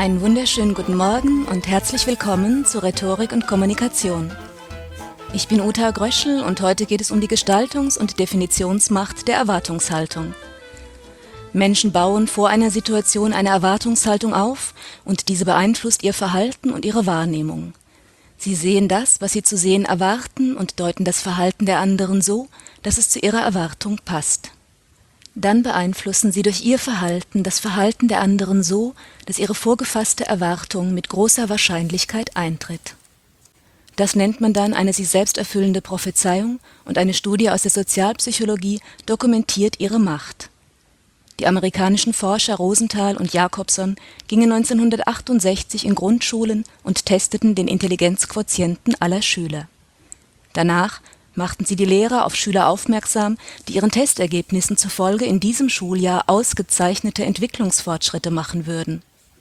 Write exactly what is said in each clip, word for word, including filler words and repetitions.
Einen wunderschönen guten Morgen und herzlich willkommen zu Rhetorik und Kommunikation. Ich bin Uta Gröschel und heute geht es um die Gestaltungs- und Definitionsmacht der Erwartungshaltung. Menschen bauen vor einer Situation eine Erwartungshaltung auf und diese beeinflusst ihr Verhalten und ihre Wahrnehmung. Sie sehen das, was sie zu sehen erwarten und deuten das Verhalten der anderen so, dass es zu ihrer Erwartung passt. Dann beeinflussen sie durch ihr Verhalten das Verhalten der anderen so, dass ihre vorgefasste Erwartung mit großer Wahrscheinlichkeit eintritt. Das nennt man dann eine sich selbst erfüllende Prophezeiung und eine Studie aus der Sozialpsychologie dokumentiert ihre Macht. Die amerikanischen Forscher Rosenthal und Jacobson gingen neunzehnhundertachtundsechzig in Grundschulen und testeten den Intelligenzquotienten aller Schüler. Danach machten sie die Lehrer auf Schüler aufmerksam, die ihren Testergebnissen zufolge in diesem Schuljahr ausgezeichnete Entwicklungsfortschritte machen würden.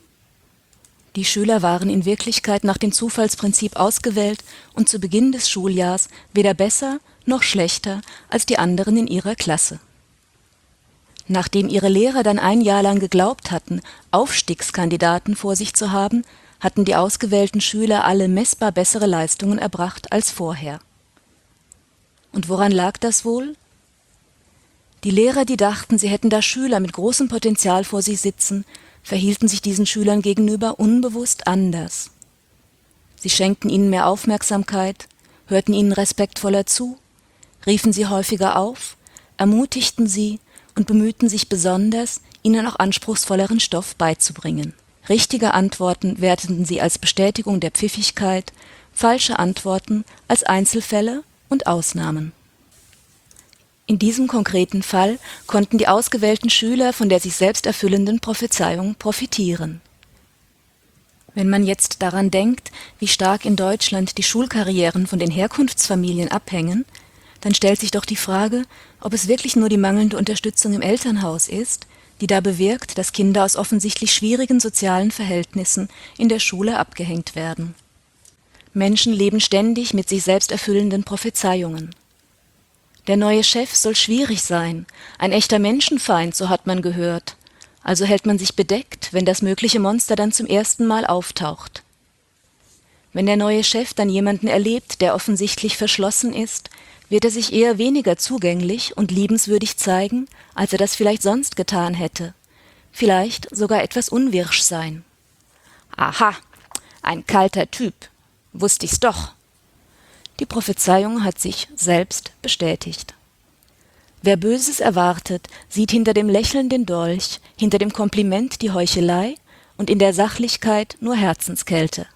Die Schüler waren in Wirklichkeit nach dem Zufallsprinzip ausgewählt und zu Beginn des Schuljahrs weder besser noch schlechter als die anderen in ihrer Klasse. Nachdem ihre Lehrer dann ein Jahr lang geglaubt hatten, Aufstiegskandidaten vor sich zu haben, hatten die ausgewählten Schüler alle messbar bessere Leistungen erbracht als vorher. Und woran lag das wohl? Die Lehrer, die dachten, sie hätten da Schüler mit großem Potenzial vor sich sitzen, verhielten sich diesen Schülern gegenüber unbewusst anders. Sie schenkten ihnen mehr Aufmerksamkeit, hörten ihnen respektvoller zu, riefen sie häufiger auf, ermutigten sie und bemühten sich besonders, ihnen auch anspruchsvolleren Stoff beizubringen. Richtige Antworten werteten sie als Bestätigung der Pfiffigkeit, falsche Antworten als Einzelfälle und Ausnahmen. In diesem konkreten Fall konnten die ausgewählten Schüler von der sich selbst erfüllenden Prophezeiung profitieren. Wenn man jetzt daran denkt, wie stark in Deutschland die Schulkarrieren von den Herkunftsfamilien abhängen, dann stellt sich doch die Frage, ob es wirklich nur die mangelnde Unterstützung im Elternhaus ist, die da bewirkt, dass Kinder aus offensichtlich schwierigen sozialen Verhältnissen in der Schule abgehängt werden. Menschen leben ständig mit sich selbst erfüllenden Prophezeiungen. Der neue Chef soll schwierig sein, ein echter Menschenfeind, so hat man gehört. Also hält man sich bedeckt, wenn das mögliche Monster dann zum ersten Mal auftaucht. Wenn der neue Chef dann jemanden erlebt, der offensichtlich verschlossen ist, wird er sich eher weniger zugänglich und liebenswürdig zeigen, als er das vielleicht sonst getan hätte. Vielleicht sogar etwas unwirsch sein. Aha, ein kalter Typ. Wusste ich's doch. Die Prophezeiung hat sich selbst bestätigt. Wer Böses erwartet, sieht hinter dem Lächeln den Dolch, hinter dem Kompliment die Heuchelei und in der Sachlichkeit nur Herzenskälte.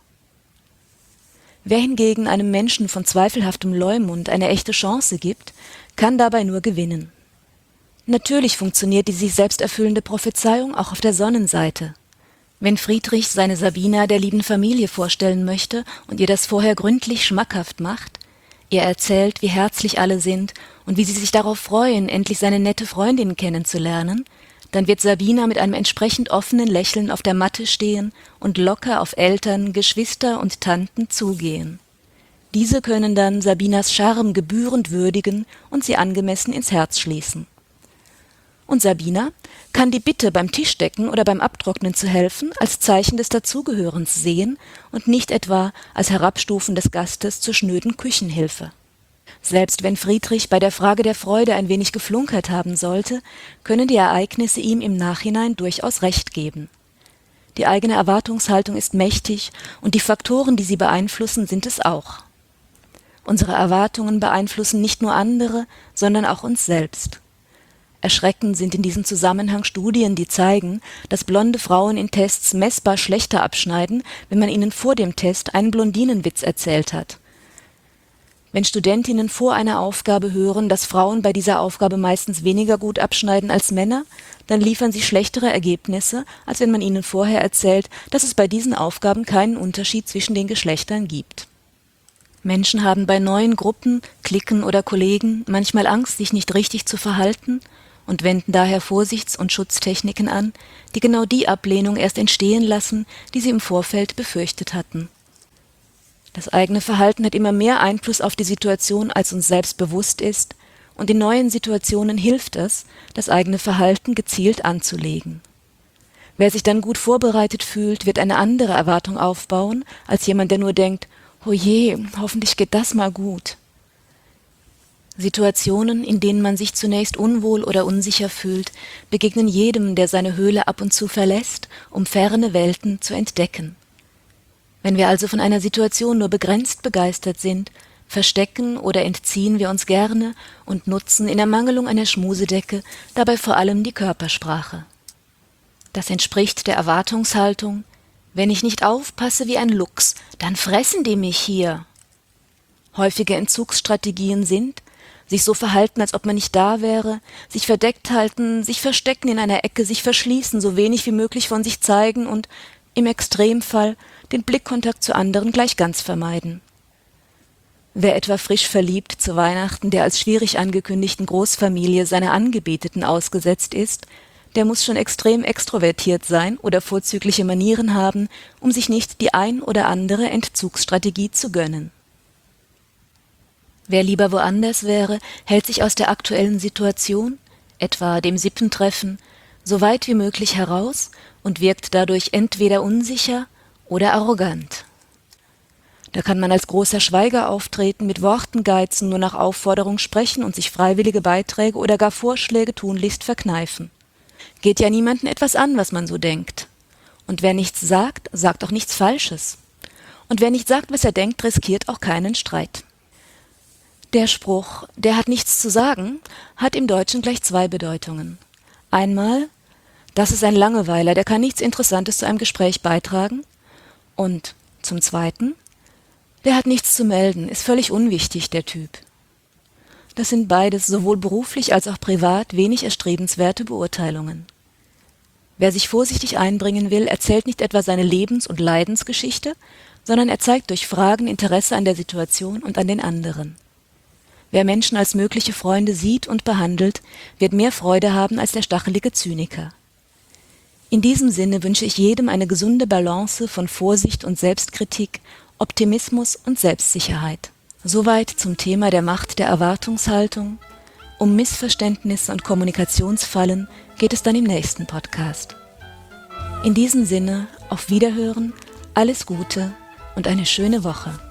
Wer hingegen einem Menschen von zweifelhaftem Leumund eine echte Chance gibt, kann dabei nur gewinnen. Natürlich funktioniert die sich selbst erfüllende Prophezeiung auch auf der Sonnenseite. Wenn Friedrich seine Sabina der lieben Familie vorstellen möchte und ihr das vorher gründlich schmackhaft macht, er erzählt, wie herzlich alle sind und wie sie sich darauf freuen, endlich seine nette Freundin kennenzulernen, dann wird Sabina mit einem entsprechend offenen Lächeln auf der Matte stehen und locker auf Eltern, Geschwister und Tanten zugehen. Diese können dann Sabinas Charme gebührend würdigen und sie angemessen ins Herz schließen. Und Sabina kann die Bitte, beim Tischdecken oder beim Abtrocknen zu helfen, als Zeichen des Dazugehörens sehen und nicht etwa als Herabstufen des Gastes zur schnöden Küchenhilfe. Selbst wenn Friedrich bei der Frage der Freude ein wenig geflunkert haben sollte, können die Ereignisse ihm im Nachhinein durchaus recht geben. Die eigene Erwartungshaltung ist mächtig und die Faktoren, die sie beeinflussen, sind es auch. Unsere Erwartungen beeinflussen nicht nur andere, sondern auch uns selbst. Erschreckend sind in diesem Zusammenhang Studien, die zeigen, dass blonde Frauen in Tests messbar schlechter abschneiden, wenn man ihnen vor dem Test einen Blondinenwitz erzählt hat. Wenn Studentinnen vor einer Aufgabe hören, dass Frauen bei dieser Aufgabe meistens weniger gut abschneiden als Männer, dann liefern sie schlechtere Ergebnisse, als wenn man ihnen vorher erzählt, dass es bei diesen Aufgaben keinen Unterschied zwischen den Geschlechtern gibt. Menschen haben bei neuen Gruppen, Cliquen oder Kollegen manchmal Angst, sich nicht richtig zu verhalten und wenden daher Vorsichts- und Schutztechniken an, die genau die Ablehnung erst entstehen lassen, die sie im Vorfeld befürchtet hatten. Das eigene Verhalten hat immer mehr Einfluss auf die Situation, als uns selbst bewusst ist, und in neuen Situationen hilft es, das eigene Verhalten gezielt anzulegen. Wer sich dann gut vorbereitet fühlt, wird eine andere Erwartung aufbauen, als jemand, der nur denkt, oh je, hoffentlich geht das mal gut. Situationen, in denen man sich zunächst unwohl oder unsicher fühlt, begegnen jedem, der seine Höhle ab und zu verlässt, um ferne Welten zu entdecken. Wenn wir also von einer Situation nur begrenzt begeistert sind, verstecken oder entziehen wir uns gerne und nutzen in Ermangelung einer Schmusedecke dabei vor allem die Körpersprache. Das entspricht der Erwartungshaltung, wenn ich nicht aufpasse wie ein Luchs, dann fressen die mich hier. Häufige Entzugsstrategien sind, sich so verhalten, als ob man nicht da wäre, sich verdeckt halten, sich verstecken in einer Ecke, sich verschließen, so wenig wie möglich von sich zeigen und, im Extremfall, den Blickkontakt zu anderen gleich ganz vermeiden. Wer etwa frisch verliebt zu Weihnachten der als schwierig angekündigten Großfamilie seiner Angebeteten ausgesetzt ist, der muss schon extrem extrovertiert sein oder vorzügliche Manieren haben, um sich nicht die ein oder andere Entzugsstrategie zu gönnen. Wer lieber woanders wäre, hält sich aus der aktuellen Situation, etwa dem Sippentreffen, so weit wie möglich heraus und wirkt dadurch entweder unsicher oder arrogant. Da kann man als großer Schweiger auftreten, mit Worten geizen, nur nach Aufforderung sprechen und sich freiwillige Beiträge oder gar Vorschläge tunlichst verkneifen. Geht ja niemanden etwas an, was man so denkt. Und wer nichts sagt, sagt auch nichts Falsches. Und wer nicht sagt, was er denkt, riskiert auch keinen Streit. Der Spruch, der hat nichts zu sagen, hat im Deutschen gleich zwei Bedeutungen. Einmal, das ist ein Langeweiler, der kann nichts Interessantes zu einem Gespräch beitragen. Und zum Zweiten, der hat nichts zu melden, ist völlig unwichtig, der Typ. Das sind beides sowohl beruflich als auch privat wenig erstrebenswerte Beurteilungen. Wer sich vorsichtig einbringen will, erzählt nicht etwa seine Lebens- und Leidensgeschichte, sondern er zeigt durch Fragen Interesse an der Situation und an den anderen. Wer Menschen als mögliche Freunde sieht und behandelt, wird mehr Freude haben als der stachelige Zyniker. In diesem Sinne wünsche ich jedem eine gesunde Balance von Vorsicht und Selbstkritik, Optimismus und Selbstsicherheit. Soweit zum Thema der Macht der Erwartungshaltung. Um Missverständnisse und Kommunikationsfallen geht es dann im nächsten Podcast. In diesem Sinne, auf Wiederhören, alles Gute und eine schöne Woche.